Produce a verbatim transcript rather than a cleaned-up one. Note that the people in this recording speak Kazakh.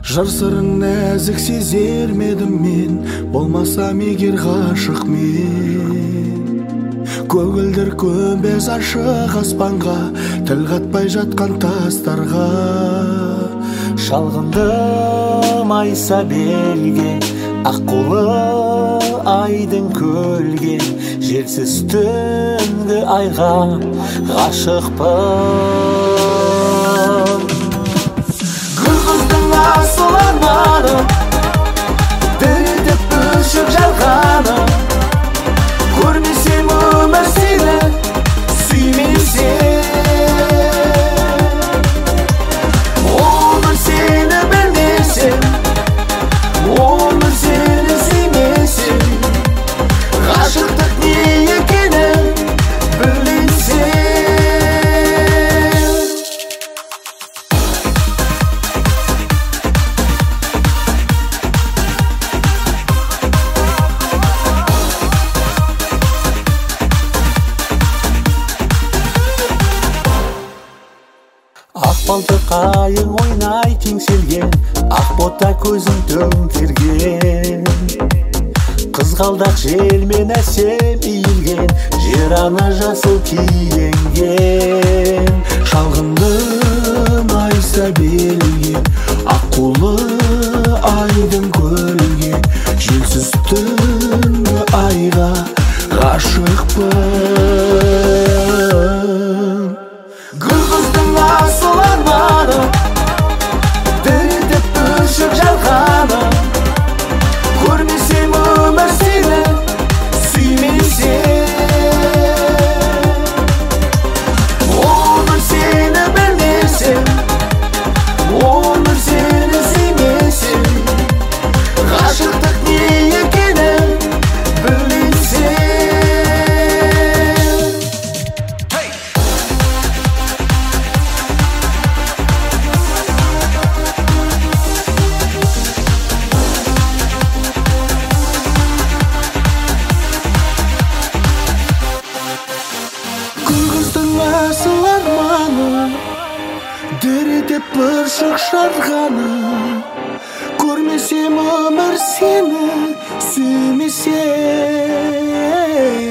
Жыр сырын нәзік сезер медім мен, болмасам егер ғашық мен. Көгілдір көмбез ашық аспанға, тіл қатпай жатқан тастарға. Шалғындым айса белге, аққулы айдың көлге, желсіз түнгі айға ғашықпын. Қырғыздың асыл арманы, дірілдеп өшіп жалғаны. Көрмесем өмір сені, сүймесем. Өмір сені білмесем, өмір сені сүймесем. Ғашықтық не екенін білмесем. Ақ балтыр қайың ойнай теңселген, ақ бота көзің төңкерген. Қызғалдақ желмен әсем иілген, жер ана жасыл киінген. Шалғындым айса белге, аққулы айдың көлге, желсіз түнгі айға ғашықпын. Қырғыздың асыл арманы, дірілдеп өшіп жалғаны. Көрмесем өмір сені, сүймесем. Өмір сені білмесем, өмір сені сүймесем. Ғашықтық не екенін білмесем. Қырғыздың асыл арманы, дірілдеп быршық жарғаны. Көрмесем өмір сені, сүймесем.